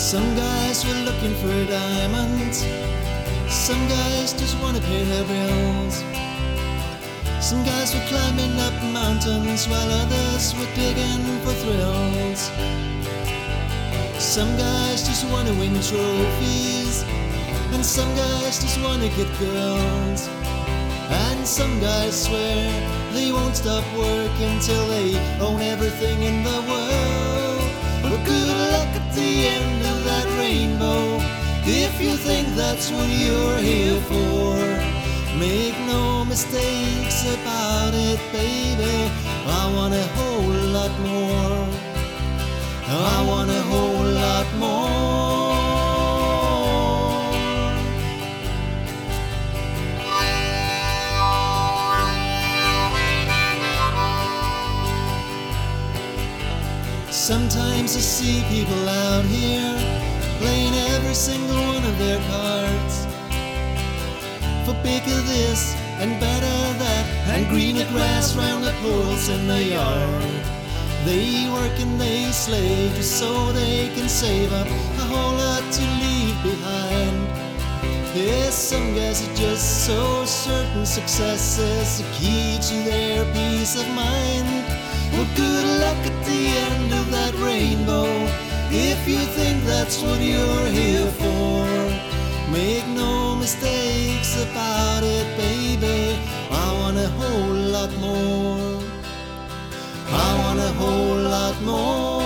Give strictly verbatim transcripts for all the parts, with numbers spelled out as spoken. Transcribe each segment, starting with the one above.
Some guys were looking for diamonds, some guys just wanna pay their bills. Some guys were climbing up mountains while others were digging for thrills. Some guys just wanna win trophies, and some guys just wanna get girls. And some guys swear they won't stop working till they own everything in the world. But good luck at the end of that rainbow, if you think that's what you're here for. Make no mistakes about it, baby, I want a whole lot more. I want a whole lot more. Sometimes I see people out here playing every single one of their cards for bigger this and better that and greener grass round the pools in the yard. They work and they slave just so they can save up a whole lot to leave behind. Yes, some guys are just so certain success is the key to their peace of mind. Well, good luck at the end of that rainbow, if you think that's what you're here for. Make no mistakes about it, baby, I want a whole lot more. I want a whole lot more.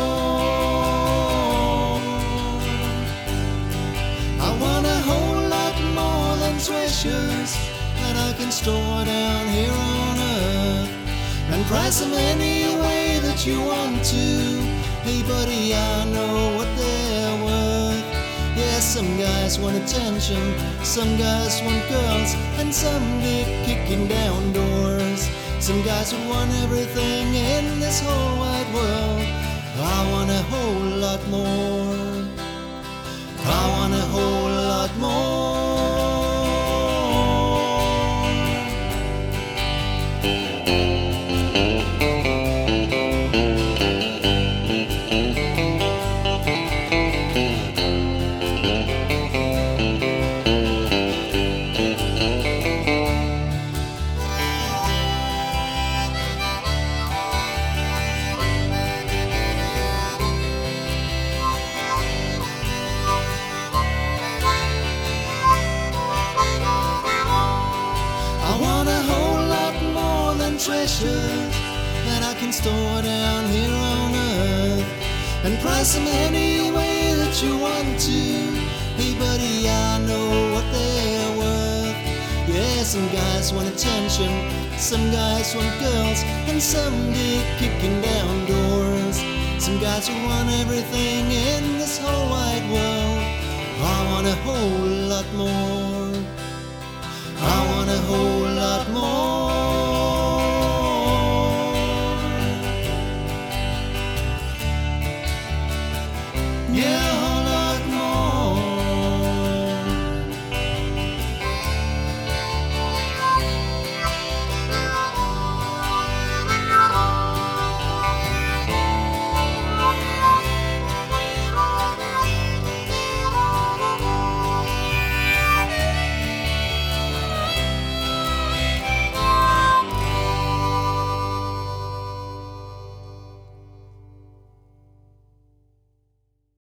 I want a whole lot more than treasures that I can store down here on earth and price them any way that you want to. Hey buddy, I know what they're worth. Yeah, some guys want attention, some guys want girls, and some dig kicking down doors. Some guys would want everything in this whole wide world. I want a whole lot more. I want a whole lot more. Treasures that I can store down here on earth and price them any way that you want to. Hey buddy, I know what they're worth. Yeah, some guys want attention, some guys want girls, and some dig kicking down doors. Some guys who want everything in this whole wide world. I want a whole lot more. I want a whole lot more.